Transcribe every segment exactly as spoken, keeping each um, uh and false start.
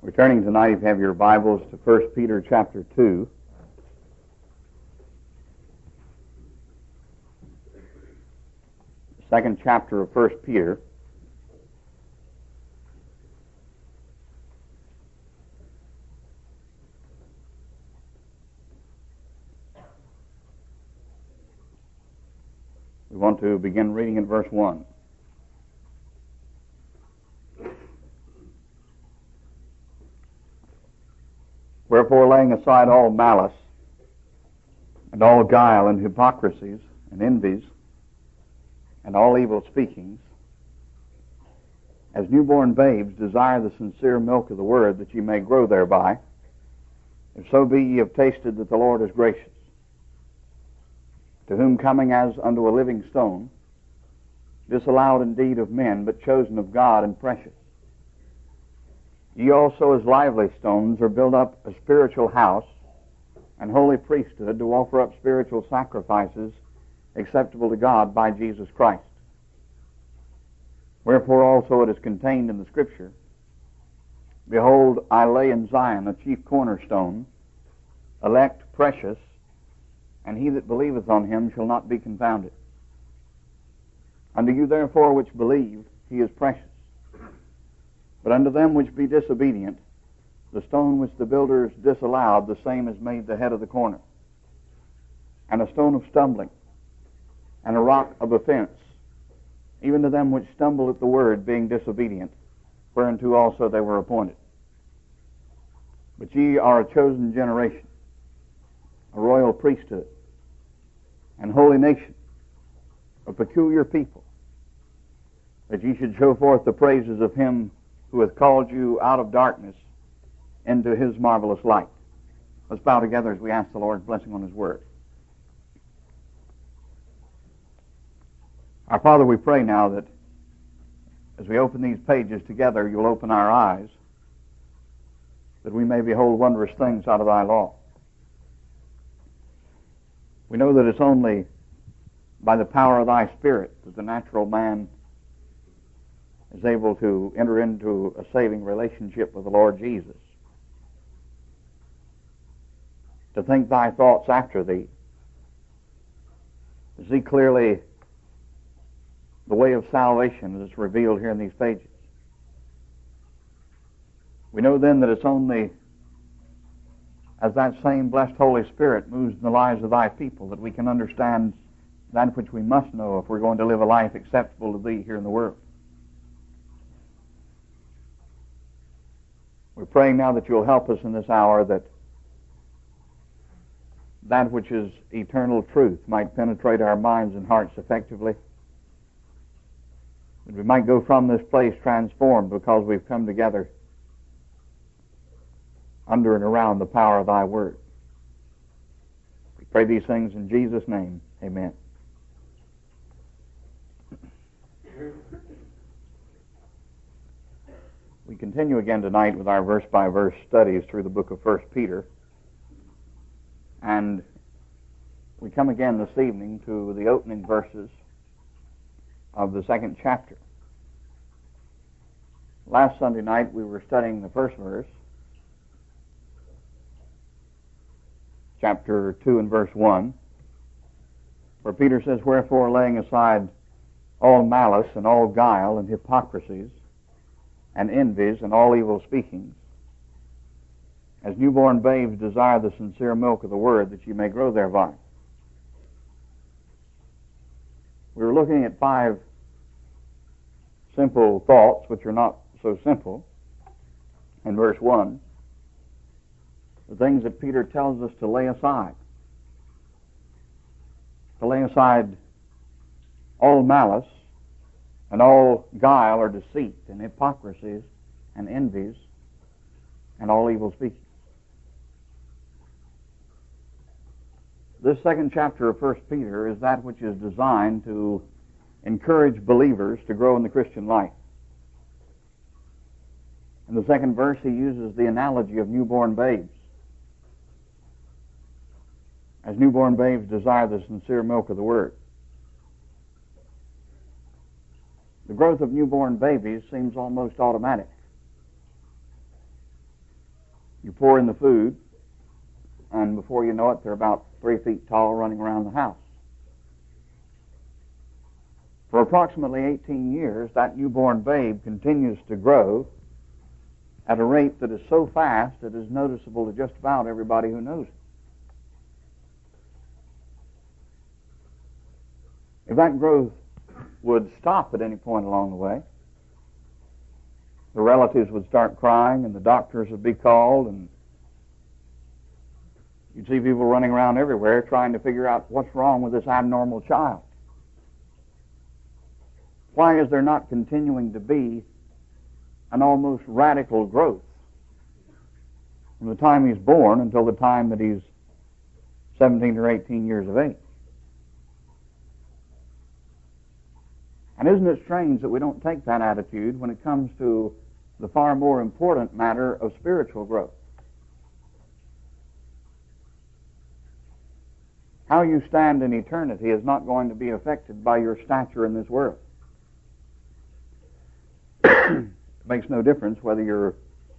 We're turning tonight, if you have your Bibles, to First Peter chapter two. The second chapter of First Peter. We want to begin reading at verse one. Wherefore, laying aside all malice, and all guile, and hypocrisies, and envies, and all evil speakings, as newborn babes desire the sincere milk of the word, that ye may grow thereby, if so be ye have tasted that the Lord is gracious, to whom coming as unto a living stone, disallowed indeed of men, but chosen of God and precious, ye also as lively stones are built up a spiritual house and holy priesthood to offer up spiritual sacrifices acceptable to God by Jesus Christ. Wherefore also it is contained in the Scripture, Behold, I lay in Zion a chief cornerstone, elect, precious, and he that believeth on him shall not be confounded. Unto you therefore which believe, he is precious. But unto them which be disobedient, the stone which the builders disallowed, the same is made the head of the corner, and a stone of stumbling, and a rock of offense, even to them which stumble at the word, being disobedient, whereunto also they were appointed. But ye are a chosen generation, a royal priesthood, and holy nation, a peculiar people, that ye should show forth the praises of him who hath called you out of darkness into his marvelous light. Let's bow together as we ask the Lord's blessing on his word. Our Father, we pray now that as we open these pages together, you'll open our eyes, that we may behold wondrous things out of thy law. We know that it's only by the power of thy Spirit that the natural man is able to enter into a saving relationship with the Lord Jesus, to think thy thoughts after thee, to see clearly the way of salvation as it's revealed here in these pages. We know then that it's only as that same blessed Holy Spirit moves in the lives of thy people that we can understand that which we must know if we're going to live a life acceptable to thee here in the world. We're praying now that you'll help us in this hour, that that which is eternal truth might penetrate our minds and hearts effectively, that we might go from this place transformed because we've come together under and around the power of thy word. We pray these things in Jesus' name. Amen. We continue again tonight with our verse-by-verse studies through the book of First Peter. And we come again this evening to the opening verses of the second chapter. Last Sunday night we were studying the first verse, chapter two and verse one, where Peter says, Wherefore, laying aside all malice and all guile and hypocrisies, and envies, and all evil speakings, as newborn babes desire the sincere milk of the word, that ye may grow thereby. We were looking at five simple thoughts, which are not so simple, in verse one, the things that Peter tells us to lay aside. To lay aside all malice, and all guile or deceit, and hypocrisies, and envies, and all evil speaking. This second chapter of First Peter is that which is designed to encourage believers to grow in the Christian life. In the second verse, he uses the analogy of newborn babes. As newborn babes desire the sincere milk of the word. The growth of newborn babies seems almost automatic. You pour in the food, and before you know it, they're about three feet tall running around the house. For approximately eighteen years, that newborn babe continues to grow at a rate that is so fast it is noticeable to just about everybody who knows it. If that growth would stop at any point along the way, the relatives would start crying and the doctors would be called, and you'd see people running around everywhere trying to figure out what's wrong with this abnormal child. Why is there not continuing to be an almost radical growth from the time he's born until the time that he's seventeen or eighteen years of age? And isn't it strange that we don't take that attitude when it comes to the far more important matter of spiritual growth? How you stand in eternity is not going to be affected by your stature in this world. It makes no difference whether you're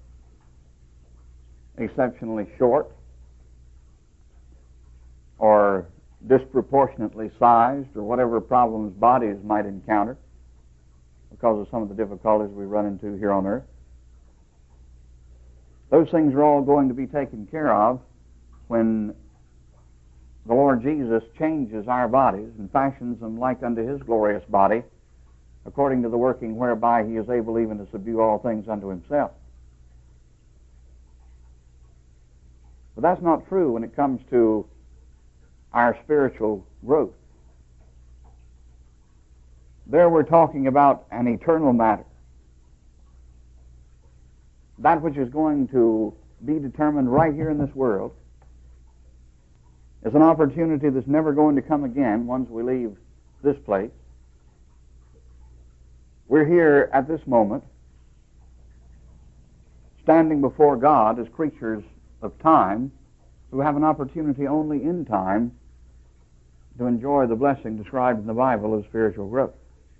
exceptionally short or disproportionately sized or whatever problems bodies might encounter because of some of the difficulties we run into here on earth. Those things are all going to be taken care of when the Lord Jesus changes our bodies and fashions them like unto his glorious body, according to the working whereby he is able even to subdue all things unto himself. But that's not true when it comes to our spiritual growth. There we're talking about an eternal matter. That which is going to be determined right here in this world is an opportunity that's never going to come again once we leave this place. We're here at this moment, standing before God as creatures of time who have an opportunity only in time to enjoy the blessing described in the Bible of spiritual growth.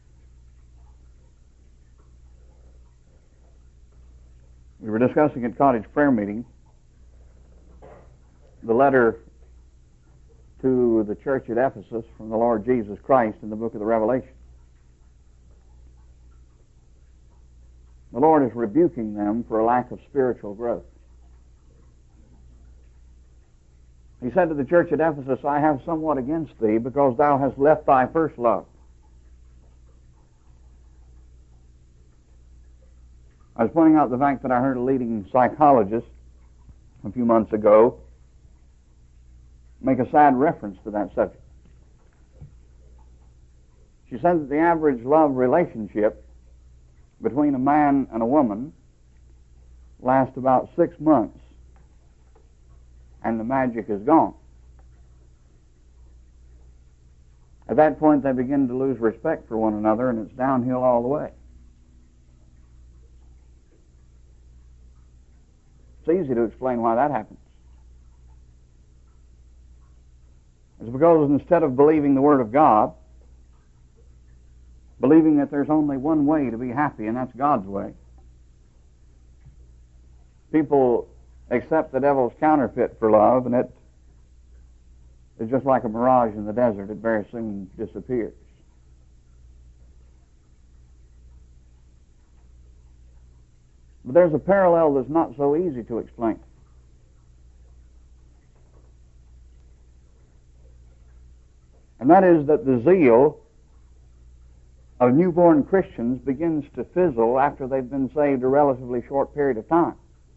We were discussing at Cottage Prayer Meeting the letter to the church at Ephesus from the Lord Jesus Christ in the book of the Revelation. The Lord is rebuking them for a lack of spiritual growth. He said to the church at Ephesus, I have somewhat against thee, because thou hast left thy first love. I was pointing out the fact that I heard a leading psychologist a few months ago make a sad reference to that subject. She said that the average love relationship between a man and a woman lasts about six months, and the magic is gone. At that point, they begin to lose respect for one another, and it's downhill all the way. It's easy to explain why that happens. It's because instead of believing the Word of God, believing that there's only one way to be happy, and that's God's way, people accept the devil's counterfeit for love, and it is just like a mirage in the desert. It very soon disappears. But there's a parallel that's not so easy to explain. And that is that the zeal of newborn Christians begins to fizzle after they've been saved a relatively short period of time.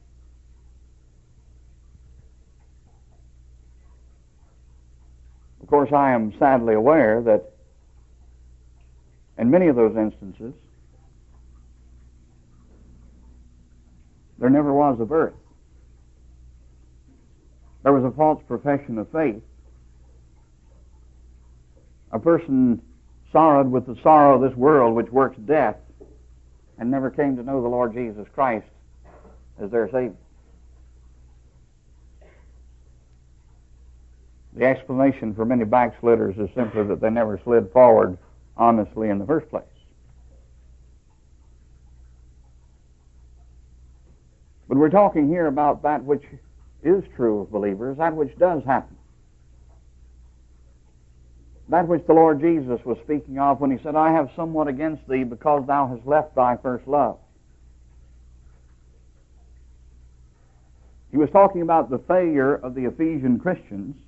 Of course, I am sadly aware that in many of those instances, there never was a birth. There was a false profession of faith. A person sorrowed with the sorrow of this world which works death and never came to know the Lord Jesus Christ as their Savior. The explanation for many backsliders is simply that they never slid forward honestly in the first place. But But we're talking here about that which is true of believers, that which does happen. That which the Lord Jesus was speaking of when he said, I have somewhat against thee because thou hast left thy first love. He was talking about the failure of the Ephesian Christians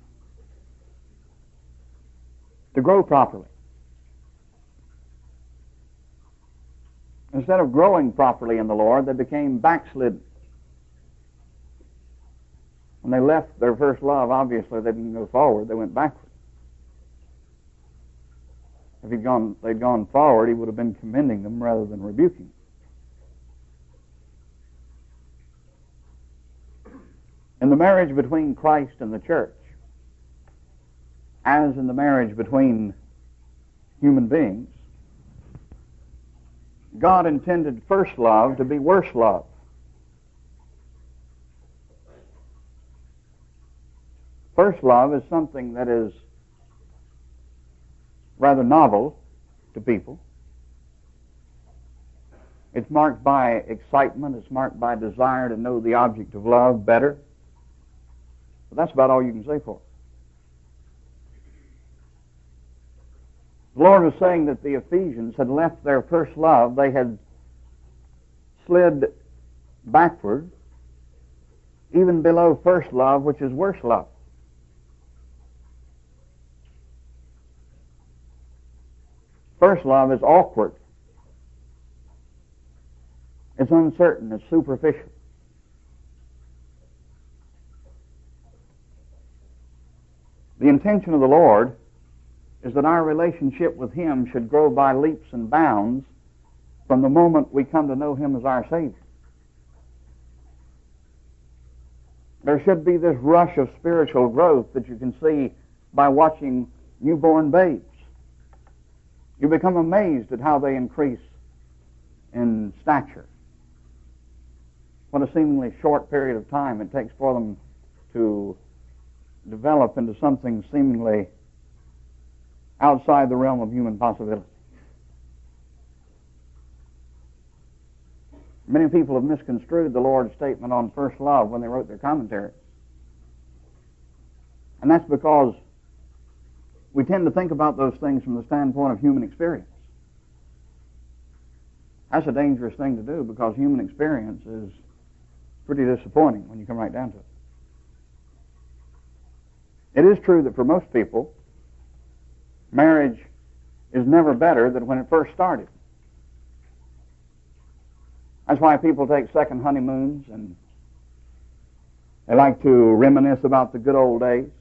to grow properly. Instead of growing properly in the Lord, they became backslidden. When they left their first love, obviously they didn't go forward, they went backward. If he'd gone, they'd gone forward, he would have been commending them rather than rebuking them. In the marriage between Christ and the church, as in the marriage between human beings, God intended first love to be worse love. First love is something that is rather novel to people. It's marked by excitement. It's marked by desire to know the object of love better. But that's about all you can say for it. The Lord was saying that the Ephesians had left their first love. They had slid backward, even below first love, which is worse love. First love is awkward. It's uncertain. It's superficial. The intention of the Lord is that our relationship with Him should grow by leaps and bounds from the moment we come to know Him as our Savior. There should be this rush of spiritual growth that you can see by watching newborn babes. You become amazed at how they increase in stature. What a seemingly short period of time it takes for them to develop into something seemingly outside the realm of human possibility. Many people have misconstrued the Lord's statement on first love when they wrote their commentaries. And that's because we tend to think about those things from the standpoint of human experience. That's a dangerous thing to do because human experience is pretty disappointing when you come right down to it. It is true that for most people, marriage is never better than when it first started. That's why people take second honeymoons and they like to reminisce about the good old days.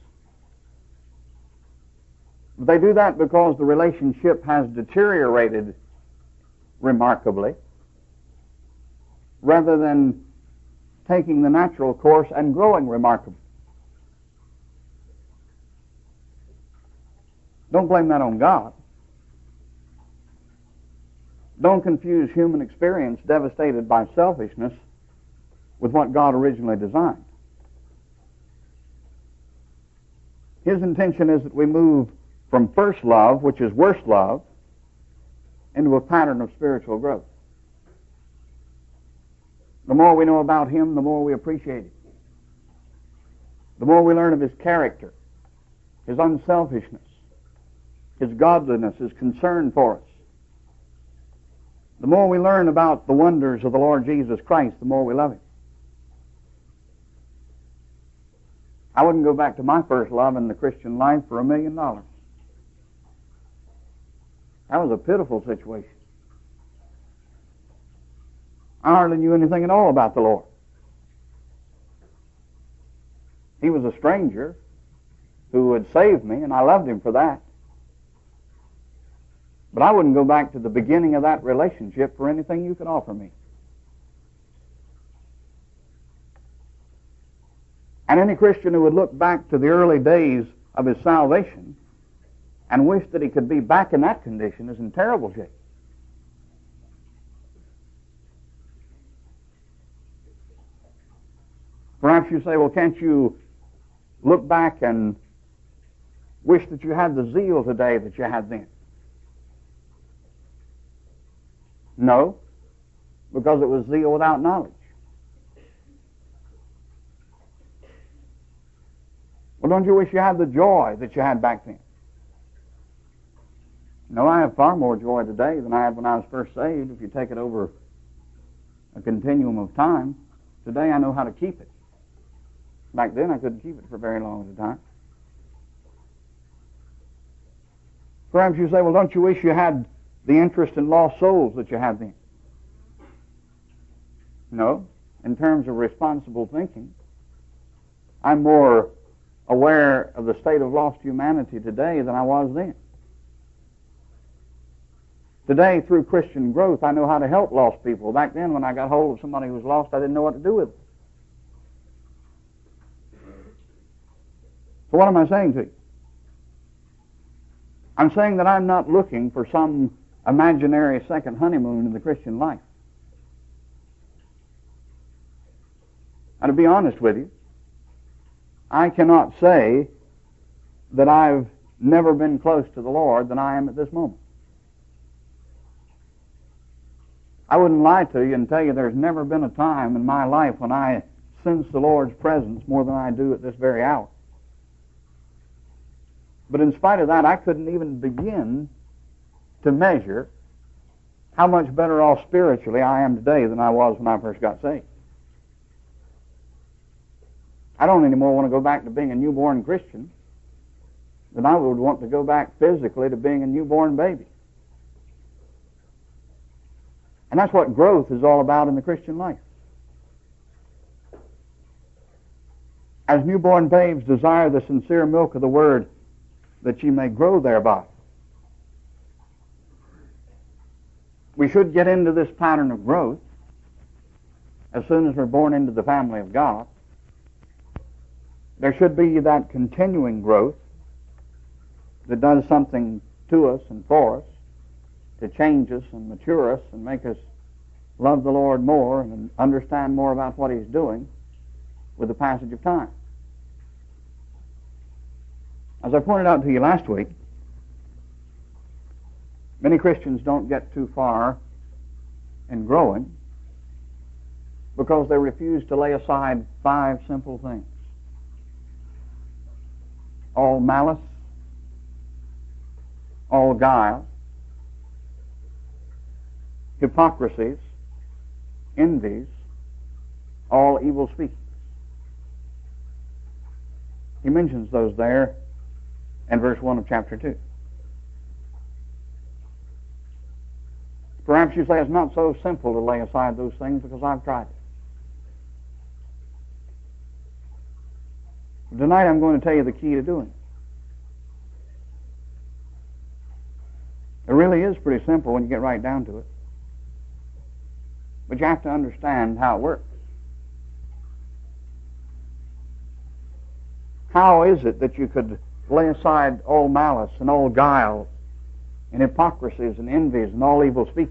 They do that because the relationship has deteriorated remarkably, rather than taking the natural course and growing remarkably. Don't blame that on God. Don't confuse human experience devastated by selfishness with what God originally designed. His intention is that we move from first love, which is worst love, into a pattern of spiritual growth. The more we know about Him, the more we appreciate Him. The more we learn of His character, His unselfishness, His godliness, His concern for us. The more we learn about the wonders of the Lord Jesus Christ, the more we love Him. I wouldn't go back to my first love in the Christian life for a million dollars. That was a pitiful situation. I hardly knew anything at all about the Lord. He was a stranger who had saved me, and I loved Him for that. But I wouldn't go back to the beginning of that relationship for anything you could offer me. And any Christian who would look back to the early days of his salvation and wish that he could be back in that condition is in terrible shape. Perhaps you say, well, can't you look back and wish that you had the zeal today that you had then? No, because it was zeal without knowledge. Well, don't you wish you had the joy that you had back then? No, I have far more joy today than I had when I was first saved. If you take it over a continuum of time, today I know how to keep it. Back then I couldn't keep it for very long at a time. Perhaps you say, well, don't you wish you had the interest in lost souls that you had then? No. In terms of responsible thinking, I'm more aware of the state of lost humanity today than I was then. Today, through Christian growth, I know how to help lost people. Back then, when I got hold of somebody who was lost, I didn't know what to do with them. So what am I saying to you? I'm saying that I'm not looking for some imaginary second honeymoon in the Christian life. And to be honest with you, I cannot say that I've never been close to the Lord than I am at this moment. I wouldn't lie to you and tell you there's never been a time in my life when I sense the Lord's presence more than I do at this very hour. But in spite of that, I couldn't even begin to measure how much better off spiritually I am today than I was when I first got saved. I don't anymore want to go back to being a newborn Christian than I would want to go back physically to being a newborn baby. And that's what growth is all about in the Christian life. As newborn babes desire the sincere milk of the Word, that ye may grow thereby. We should get into this pattern of growth as soon as we're born into the family of God. There should be that continuing growth that does something to us and for us, to change us and mature us and make us love the Lord more and understand more about what He's doing with the passage of time. As I pointed out to you last week, many Christians don't get too far in growing because they refuse to lay aside five simple things. All malice, all guile, hypocrisies, envies, all evil speaking. He mentions those there in verse one of chapter two. Perhaps you say it's not so simple to lay aside those things because I've tried it. Tonight I'm going to tell you the key to doing it. It really is pretty simple when you get right down to it. But you have to understand how it works. How is it that you could lay aside all malice and all guile and hypocrisies and envies and all evil speaking?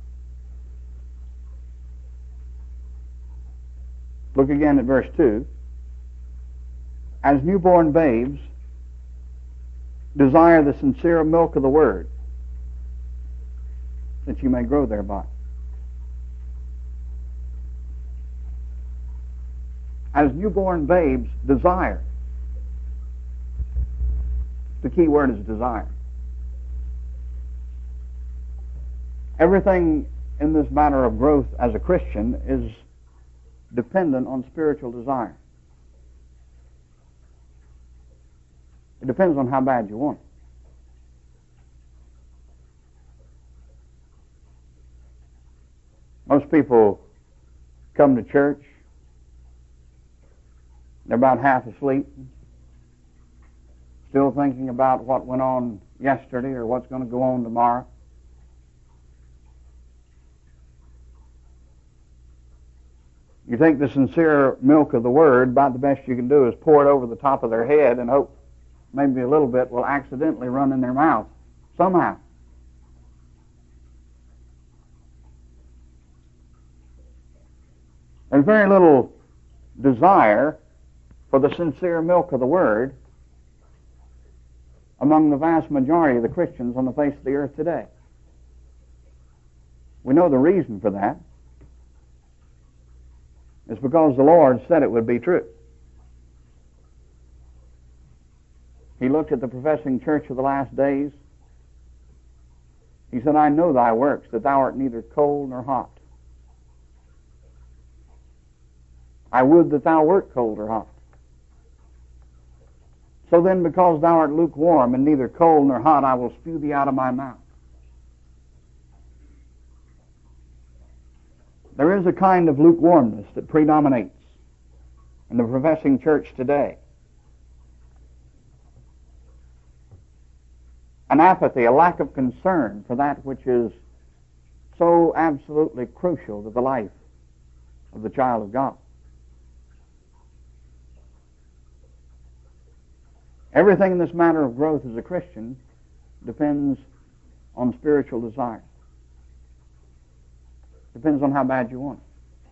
Look again at verse two. As newborn babes, desire the sincere milk of the Word, that you may grow thereby. As newborn babes, desire. The key word is desire. Everything in this matter of growth as a Christian is dependent on spiritual desire. It depends on how bad you want it. Most people come to church, they're about half asleep, still thinking about what went on yesterday or what's going to go on tomorrow. You think the sincere milk of the Word, about the best you can do is pour it over the top of their head and hope maybe a little bit will accidentally run in their mouth somehow. There's very little desire for the sincere milk of the Word among the vast majority of the Christians on the face of the earth today. We know the reason for that. It's because the Lord said it would be true. He looked at the professing church of the last days. He said, I know thy works, that thou art neither cold nor hot. I would that thou wert cold or hot. So then, because thou art lukewarm and neither cold nor hot, I will spew thee out of my mouth. There is a kind of lukewarmness that predominates in the professing church today. An apathy, a lack of concern for that which is so absolutely crucial to the life of the child of God. Everything in this matter of growth as a Christian depends on spiritual desire. Depends on how bad you want it.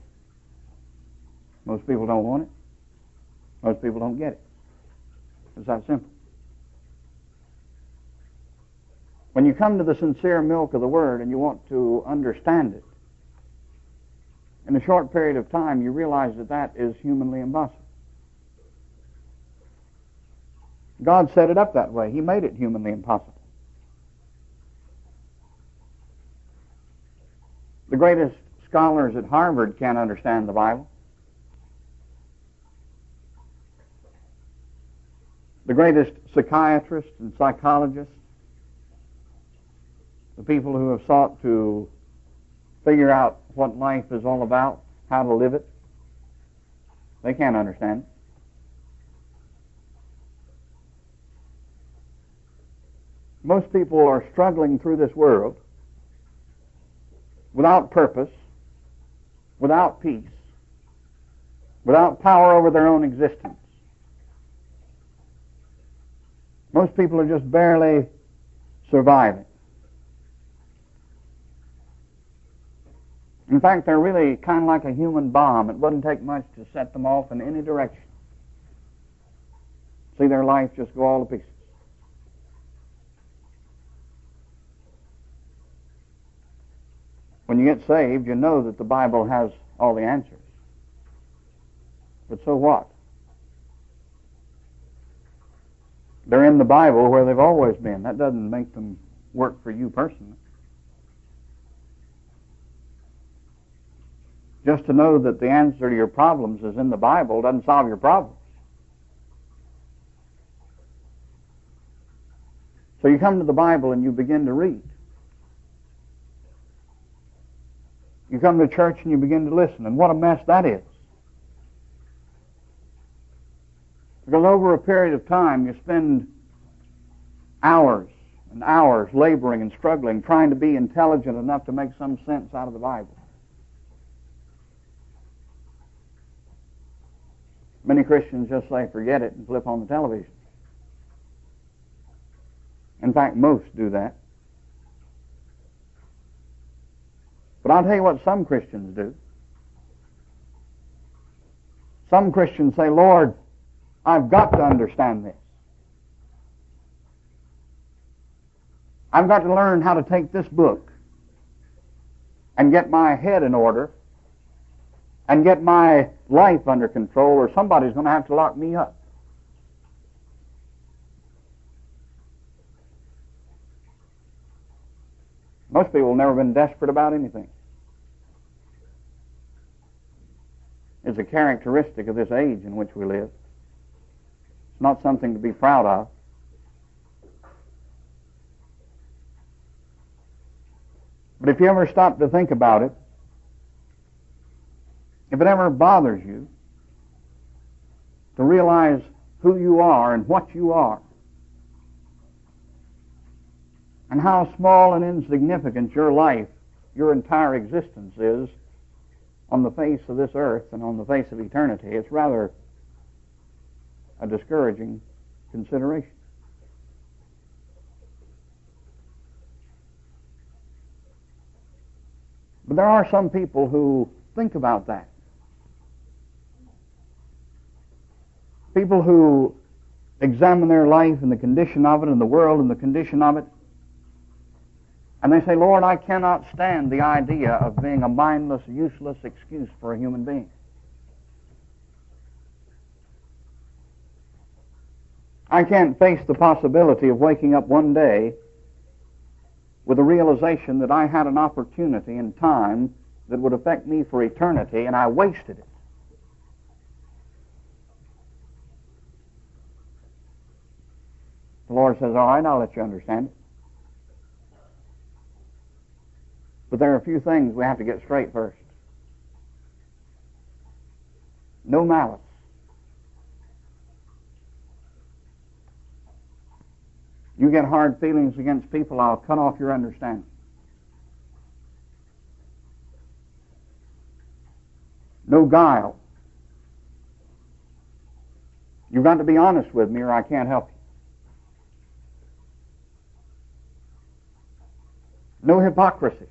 Most people don't want it. Most people don't get it. It's that simple. When you come to the sincere milk of the Word and you want to understand it, in a short period of time you realize that that is humanly impossible. God set it up that way. He made it humanly impossible. The greatest scholars at Harvard can't understand the Bible. The greatest psychiatrists and psychologists, the people who have sought to figure out what life is all about, how to live it, they can't understand it. Most people are struggling through this world without purpose, without peace, without power over their own existence. Most people are just barely surviving. In fact, they're really kind of like a human bomb. It wouldn't take much to set them off in any direction. See their life just go all to pieces. When you get saved, you know that the Bible has all the answers. But so what? They're in the Bible where they've always been. That doesn't make them work for you personally. Just to know that the answer to your problems is in the Bible doesn't solve your problems. So you come to the Bible and you begin to read. You come to church and you begin to listen, and what a mess that is. Because over a period of time you spend hours and hours laboring and struggling, trying to be intelligent enough to make some sense out of the Bible. Many Christians just say, forget it, and flip on the television. In fact, most do that. But I'll tell you what some Christians do. Some Christians say, Lord, I've got to understand this. I've got to learn how to take this book and get my head in order and get my life under control, or somebody's going to have to lock me up. Most people have never been desperate about anything. It's a characteristic of this age in which we live. It's not something to be proud of. But if you ever stop to think about it, if it ever bothers you to realize who you are and what you are, and how small and insignificant your life, your entire existence is on the face of this earth and on the face of eternity, it's rather a discouraging consideration. But there are some people who think about that. People who examine their life and the condition of it and the world and the condition of it, and they say, Lord, I cannot stand the idea of being a mindless, useless excuse for a human being. I can't face the possibility of waking up one day with the realization that I had an opportunity and time that would affect me for eternity, and I wasted it. The Lord says, all right, I'll let you understand it. But there are a few things we have to get straight first. No malice. You get hard feelings against people, I'll cut off your understanding. No guile. You've got to be honest with me or I can't help you. No hypocrisy.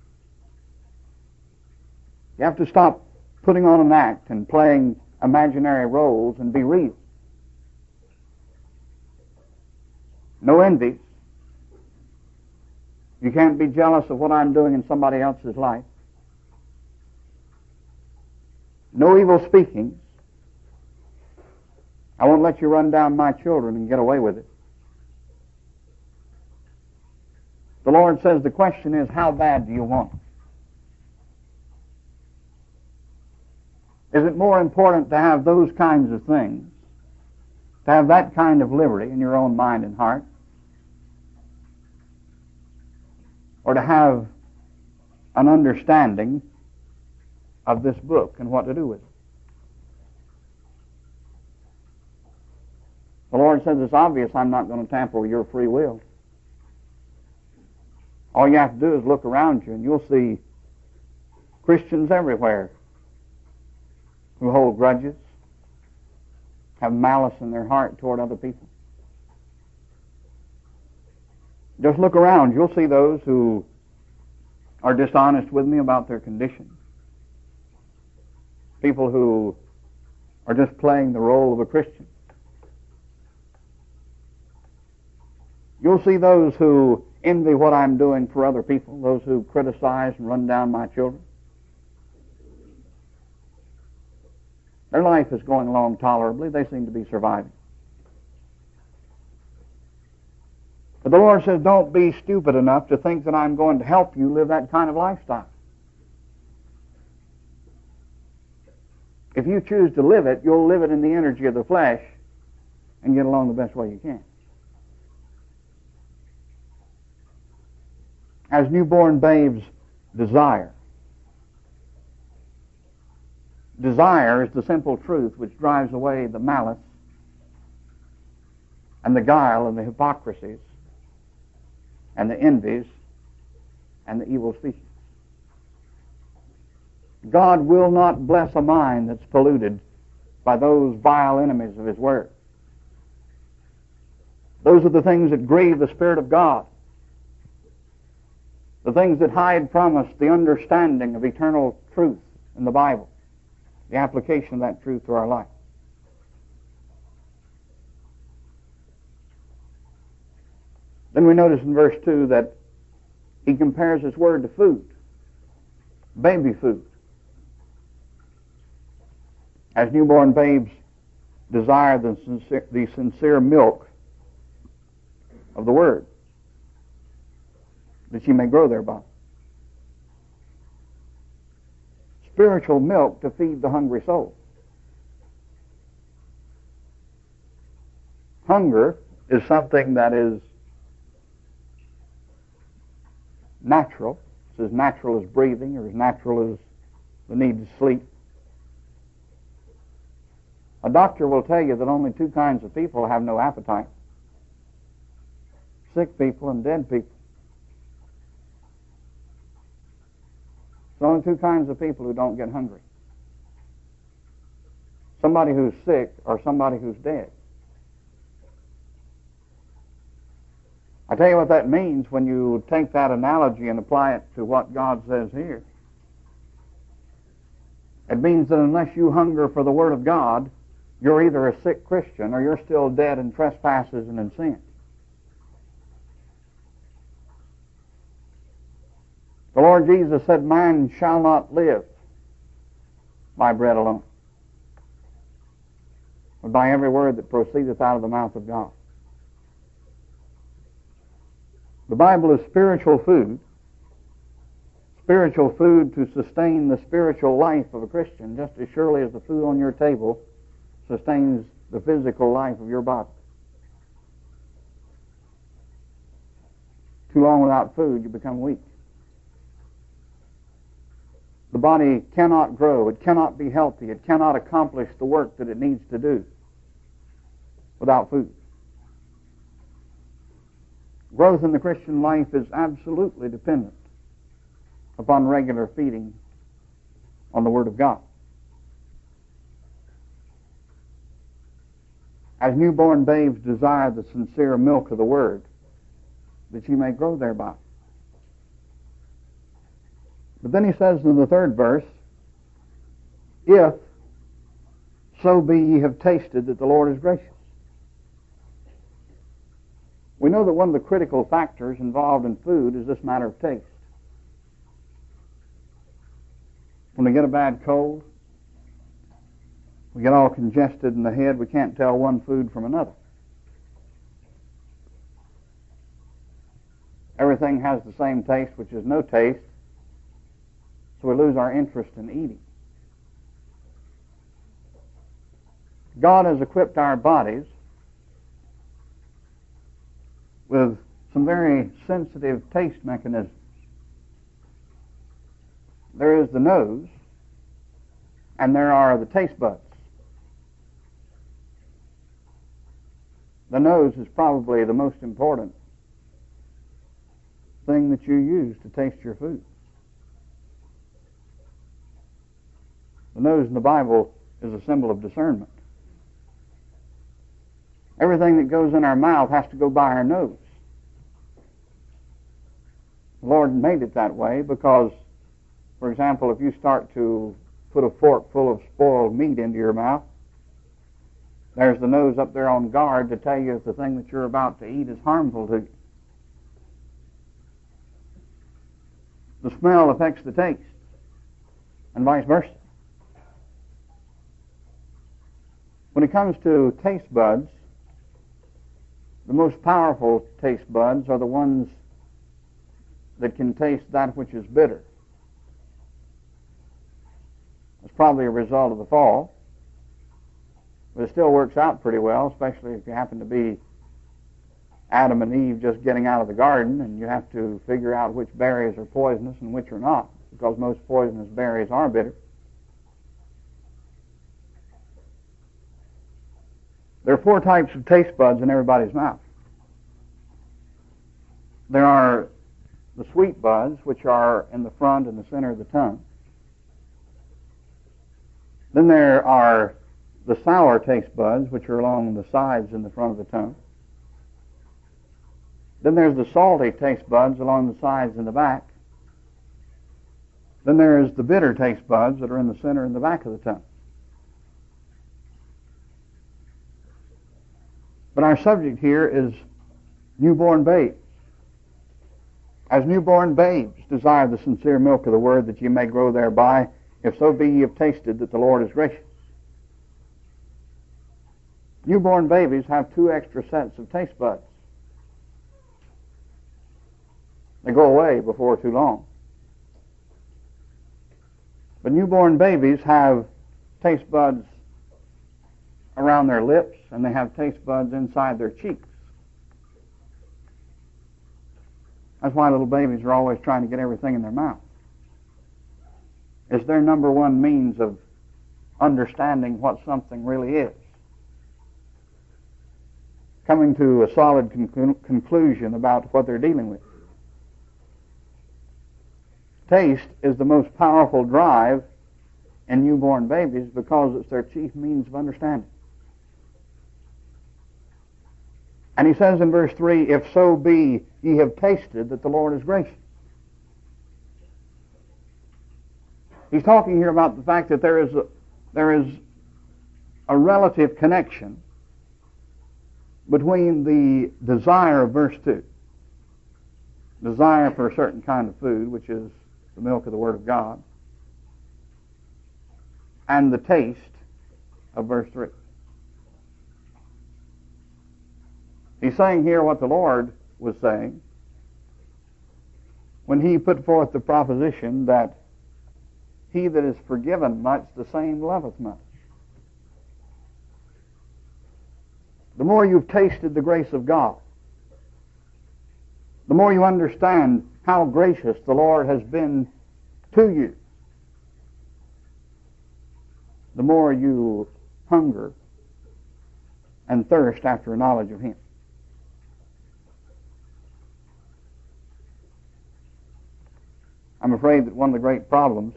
You have to stop putting on an act and playing imaginary roles and be real. No envies. You can't be jealous of what I'm doing in somebody else's life. No evil speakings. I won't let you run down my children and get away with it. The Lord says the question is, how bad do you want it? Is it more important to have those kinds of things, to have that kind of liberty in your own mind and heart, or to have an understanding of this book and what to do with it? The Lord says it's obvious I'm not going to tamper with your free will. All you have to do is look around you and you'll see Christians everywhere who hold grudges, have malice in their heart toward other people. Just look around. You'll see those who are dishonest with me about their condition. People who are just playing the role of a Christian. You'll see those who envy what I'm doing for other people, those who criticize and run down my children. Their life is going along tolerably. They seem to be surviving. But the Lord says, don't be stupid enough to think that I'm going to help you live that kind of lifestyle. If you choose to live it, you'll live it in the energy of the flesh and get along the best way you can. As newborn babes desire. Desire is the simple truth which drives away the malice and the guile and the hypocrisies and the envies and the evil speaking. God will not bless a mind that's polluted by those vile enemies of His Word. Those are the things that grieve the Spirit of God. The things that hide from us the understanding of eternal truth in the Bible. The application of that truth to our life. Then we notice in verse two that He compares His Word to food. Baby food. As newborn babes desire the sincere, the sincere milk of the Word, that ye may grow thereby. Spiritual milk to feed the hungry soul. Hunger is something that is natural. It's as natural as breathing or as natural as the need to sleep. A doctor will tell you that only two kinds of people have no appetite. Sick people and dead people. There's only two kinds of people who don't get hungry. Somebody who's sick or somebody who's dead. I tell you what that means when you take that analogy and apply it to what God says here. It means that unless you hunger for the Word of God, you're either a sick Christian or you're still dead in trespasses and in sin. The Lord Jesus said, man shall not live by bread alone. but by every word that proceedeth out of the mouth of God. The Bible is spiritual food, spiritual food to sustain the spiritual life of a Christian, just as surely as the food on your table sustains the physical life of your body. Too long without food, you become weak. The body cannot grow, it cannot be healthy, it cannot accomplish the work that it needs to do without food. Growth in the Christian life is absolutely dependent upon regular feeding on the Word of God. As newborn babes desire the sincere milk of the Word, that ye may grow thereby. But then he says in the third verse, if so be ye have tasted that the Lord is gracious. We know that one of the critical factors involved in food is this matter of taste. When we get a bad cold, we get all congested in the head, we can't tell one food from another. Everything has the same taste, which is no taste, so we lose our interest in eating. God has equipped our bodies with some very sensitive taste mechanisms. There is the nose, and there are the taste buds. The nose is probably the most important thing that you use to taste your food. The nose in the Bible is a symbol of discernment. Everything that goes in our mouth has to go by our nose. The Lord made it that way because, for example, if you start to put a fork full of spoiled meat into your mouth, there's the nose up there on guard to tell you if the thing that you're about to eat is harmful to you. The smell affects the taste, and vice versa. When it comes to taste buds, the most powerful taste buds are the ones that can taste that which is bitter. It's probably a result of the fall, but it still works out pretty well, especially if you happen to be Adam and Eve just getting out of the garden and you have to figure out which berries are poisonous and which are not, because most poisonous berries are bitter. There are four types of taste buds in everybody's mouth. There are the sweet buds, which are in the front and the center of the tongue. Then there are the sour taste buds, which are along the sides and the front of the tongue. Then there's the salty taste buds along the sides and the back. Then there's the bitter taste buds that are in the center and the back of the tongue. But our subject here is newborn babes. As newborn babes desire the sincere milk of the Word, that ye may grow thereby, if so be ye have tasted that the Lord is gracious. Newborn babies have two extra sets of taste buds. They go away before too long. But newborn babies have taste buds around their lips, and they have taste buds inside their cheeks. That's why little babies are always trying to get everything in their mouth. It's their number one means of understanding what something really is. Coming to a solid conclu- conclusion about what they're dealing with. Taste is the most powerful drive in newborn babies because it's their chief means of understanding. And he says in verse three, if so be ye have tasted that the Lord is gracious. He's talking here about the fact that there is a, there is a relative connection between the desire of verse two, desire for a certain kind of food, which is the milk of the Word of God, and the taste of verse three. He's saying here what the Lord was saying when he put forth the proposition that he that is forgiven much, the same loveth much. The more you've tasted the grace of God, the more you understand how gracious the Lord has been to you, the more you hunger and thirst after a knowledge of him. I'm afraid that one of the great problems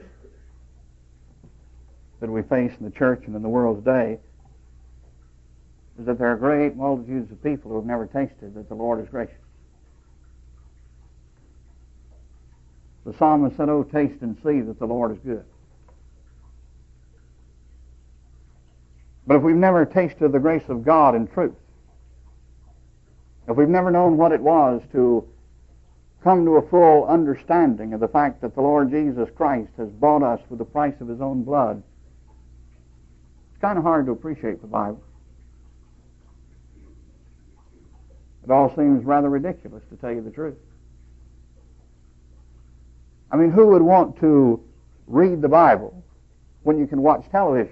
that we face in the church and in the world today is that there are great multitudes of people who have never tasted that the Lord is gracious. The psalmist said, "Oh, taste and see that the Lord is good." But if we've never tasted the grace of God in truth, if we've never known what it was to come to a full understanding of the fact that the Lord Jesus Christ has bought us with the price of his own blood, it's kind of hard to appreciate the Bible. It all seems rather ridiculous, to tell you the truth. I mean, who would want to read the Bible when you can watch television?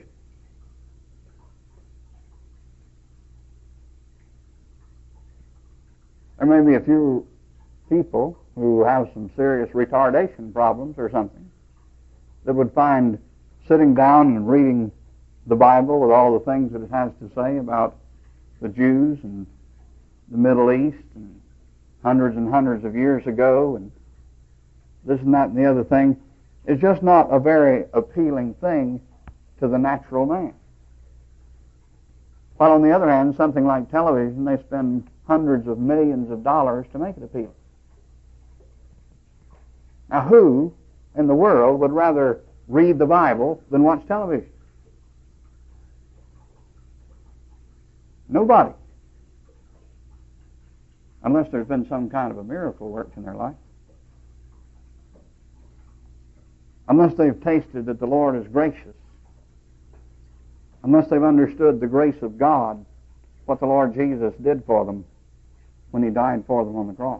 There may be a few people who have some serious retardation problems or something that would find sitting down and reading the Bible with all the things that it has to say about the Jews and the Middle East and hundreds and hundreds of years ago and this and that and the other thing is just not a very appealing thing to the natural man. While on the other hand, something like television, they spend hundreds of millions of dollars to make it appealing. Now, who in the world would rather read the Bible than watch television? Nobody. Unless there's been some kind of a miracle worked in their life. Unless they've tasted that the Lord is gracious. Unless they've understood the grace of God, what the Lord Jesus did for them when he died for them on the cross.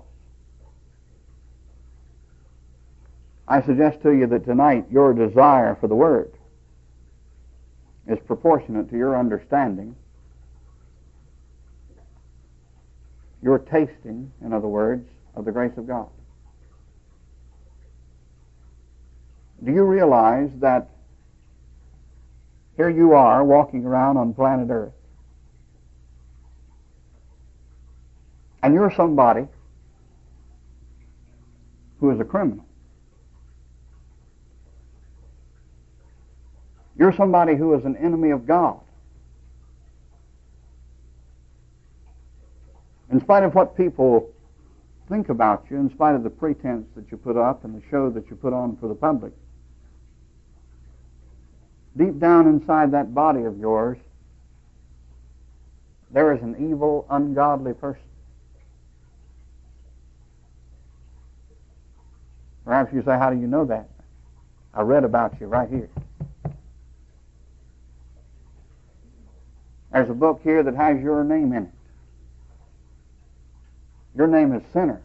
I suggest to you that tonight your desire for the Word is proportionate to your understanding, your tasting, in other words, of the grace of God. Do you realize that here you are walking around on planet Earth, and you're somebody who is a criminal? You're somebody who is an enemy of God. In spite of what people think about you, in spite of the pretense that you put up and the show that you put on for the public, deep down inside that body of yours, there is an evil, ungodly person. Perhaps you say, how do you know that? I read about you right here. There's a book here that has your name in it. Your name is Sinner.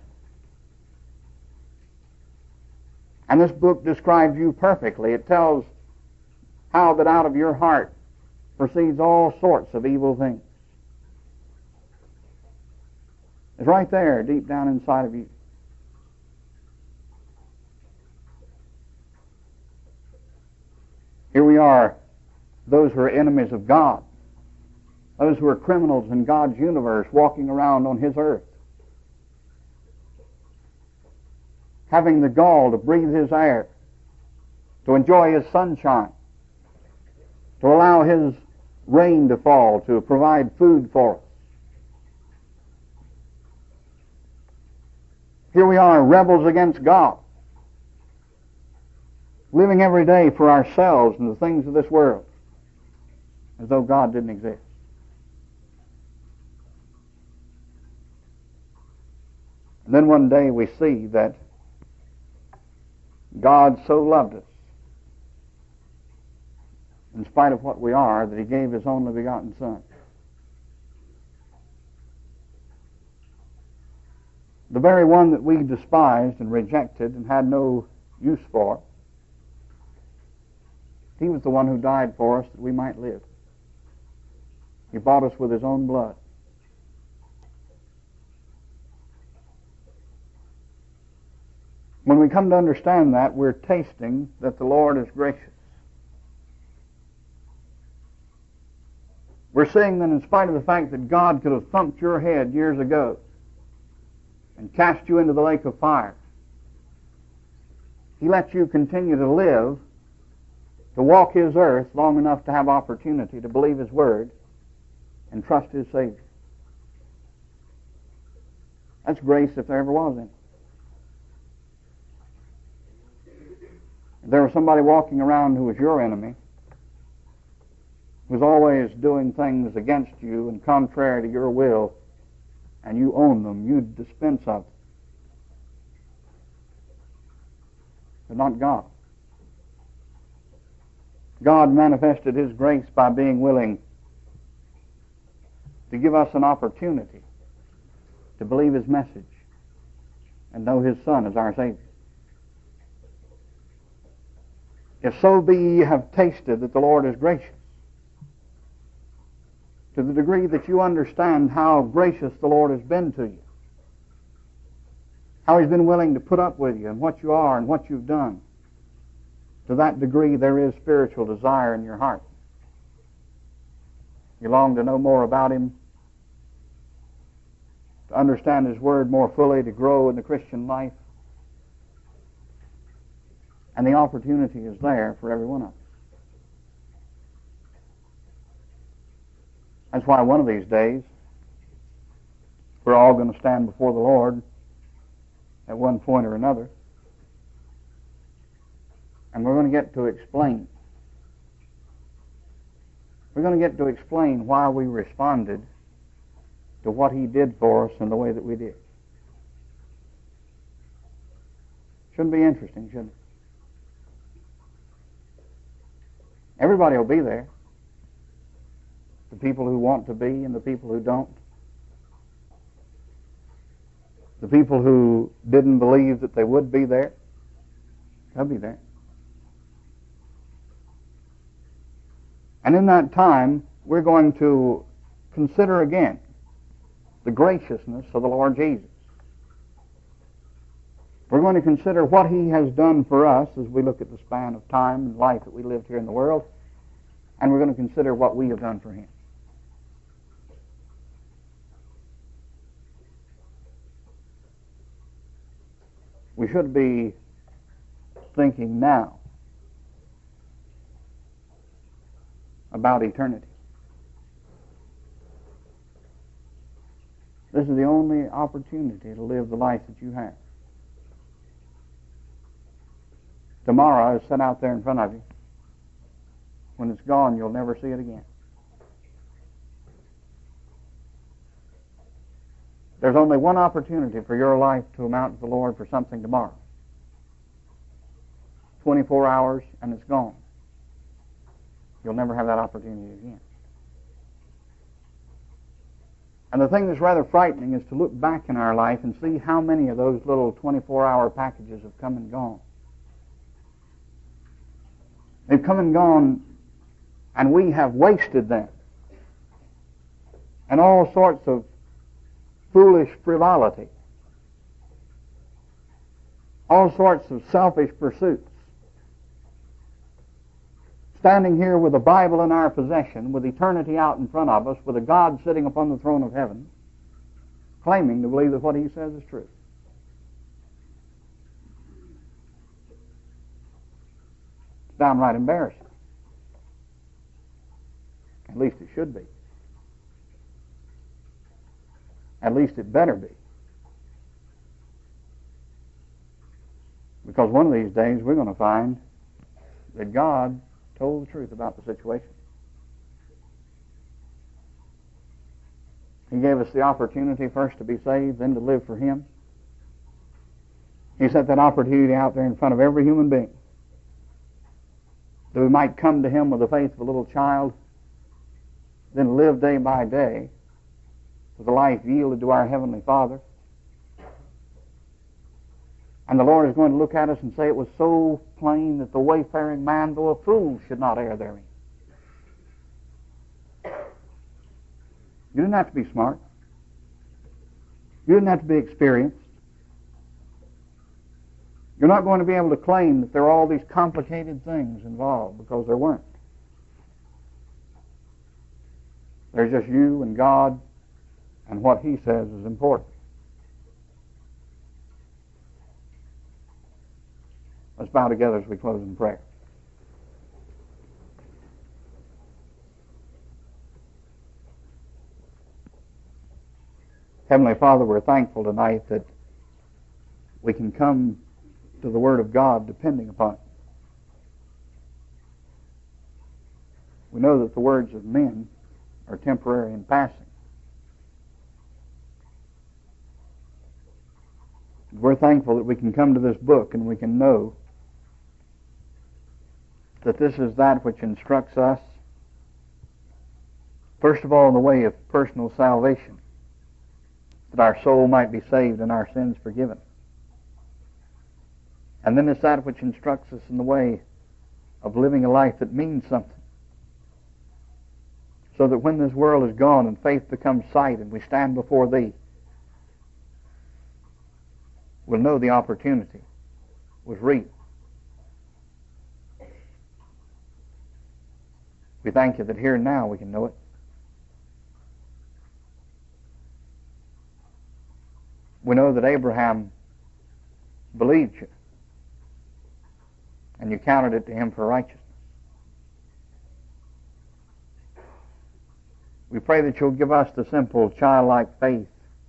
And this book describes you perfectly. It tells how that out of your heart proceeds all sorts of evil things. It's right there, deep down inside of you. Here we are, those who are enemies of God, those who are criminals in God's universe, walking around on his earth, having the gall to breathe his air, to enjoy his sunshine, to allow his rain to fall, to provide food for us. Here we are, rebels against God, living every day for ourselves and the things of this world, as though God didn't exist. And then one day we see that God so loved us, in spite of what we are, that he gave his only begotten Son. the very one that we despised and rejected and had no use for, He was the one who died for us that we might live. He bought us with His own blood. When we come to understand that, we're tasting that the Lord is gracious. We're seeing that in spite of the fact that God could have thumped your head years ago and cast you into the lake of fire, He lets you continue to live, to walk His earth long enough to have opportunity to believe His Word and trust His Savior. That's grace if there ever was any. If there was somebody walking around who was your enemy, who was always doing things against you and contrary to your will, and you own them, you'd dispense of them. But not God. God manifested His grace by being willing to give us an opportunity to believe His message and know His Son as our Savior. If so be ye have tasted that the Lord is gracious, to the degree that you understand how gracious the Lord has been to you, how He's been willing to put up with you and what you are and what you've done, to that degree there is spiritual desire in your heart. You long to know more about Him, to understand His Word more fully, to grow in the Christian life. And the opportunity is there for every one of us. That's why one of these days we're all going to stand before the Lord at one point or another. And we're going to get to explain. We're going to get to explain why we responded to what He did for us in the way that we did. Shouldn't be interesting, shouldn't it? Everybody will be there. The people who want to be and the people who don't. The people who didn't believe that they would be there, they'll be there. And in that time, we're going to consider again the graciousness of the Lord Jesus. We're going to consider what He has done for us as we look at the span of time and life that we lived here in the world, and we're going to consider what we have done for Him. We should be thinking now about eternity. This is the only opportunity to live the life that you have. Tomorrow is set out there in front of you. When it's gone, you'll never see it again. There's only one opportunity for your life to amount to the Lord for something tomorrow. twenty-four hours and it's gone. You'll never have that opportunity again. And the thing that's rather frightening is to look back in our life and see how many of those little twenty-four hour packages have come and gone. They've come and gone, and we have wasted them. And all sorts of foolish frivolity. All sorts of selfish pursuits. Standing here with a Bible in our possession, with eternity out in front of us, with a God sitting upon the throne of heaven, claiming to believe that what He says is true. It's downright embarrassing. At least it should be. At least it better be. Because one of these days we're going to find that God told the truth about the situation. He gave us the opportunity first to be saved, then to live for Him. He set that opportunity out there in front of every human being, that we might come to Him with the faith of a little child, then live day by day with a life yielded to our Heavenly Father, And the Lord is going to look at us and say, it was so plain that the wayfaring man, though a fool, should not err therein. You didn't have to be smart. You didn't have to be experienced. You're not going to be able to claim that there are all these complicated things involved, because there weren't. There's just you and God and what He says is important. Let's bow together as we close in prayer. Heavenly Father, we're thankful tonight that we can come to the Word of God depending upon it. We know that the words of men are temporary and passing. We're thankful that we can come to this book and we can know that this is that which instructs us, first of all, in the way of personal salvation, that our soul might be saved and our sins forgiven. And then it's that which instructs us in the way of living a life that means something, so that when this world is gone and faith becomes sight and we stand before Thee, we'll know the opportunity was real. We thank You that here and now we can know it. We know that Abraham believed You, and You counted it to him for righteousness. We pray that You'll give us the simple, childlike faith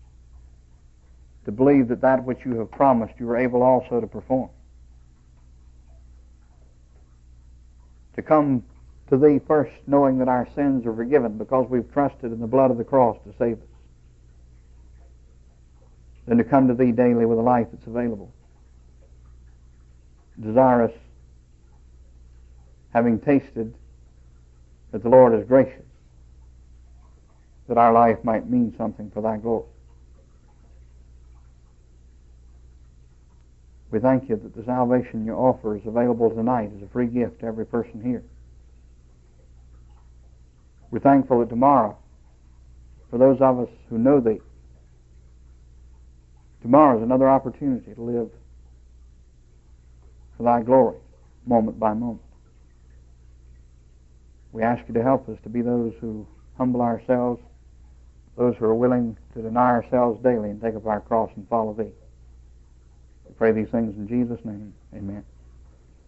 to believe that that which You have promised You are able also to perform. To come to Thee first knowing that our sins are forgiven because we've trusted in the blood of the cross to save us. Then to come to Thee daily with a life that's available. Desirous, having tasted that the Lord is gracious, that our life might mean something for Thy glory. We thank You that the salvation You offer is available tonight as a free gift to every person here. We're thankful that tomorrow, for those of us who know Thee, tomorrow is another opportunity to live for Thy glory, moment by moment. We ask You to help us to be those who humble ourselves, those who are willing to deny ourselves daily and take up our cross and follow Thee. We pray these things in Jesus' name. Amen.